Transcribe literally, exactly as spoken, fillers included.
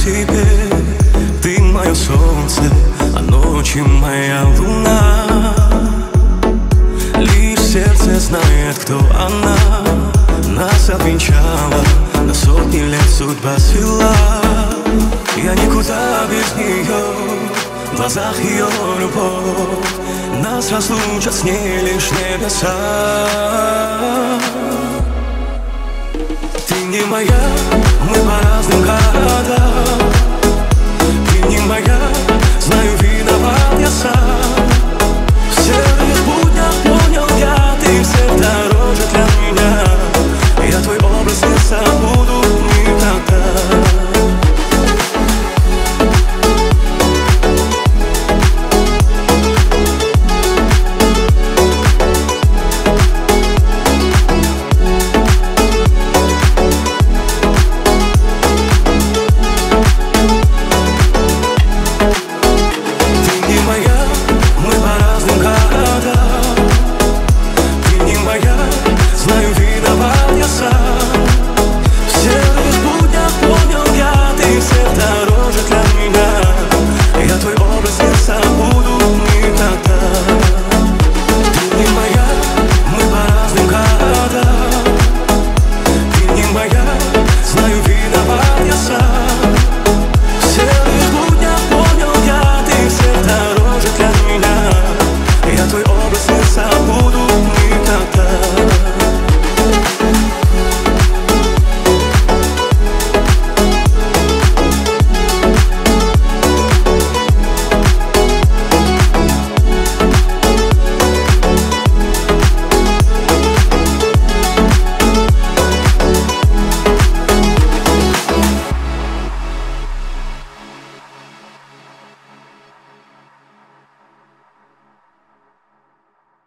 теперь. Ты мое солнце, а ночью моя луна. Лишь сердце знает, кто она. Нас обвенчала, на сотни лет судьба свела. Я никуда без нее, в глазах ее любовь. Нас разлучат с ней лишь небеса. Ты не моя, мы по разным городам. Ты не моя,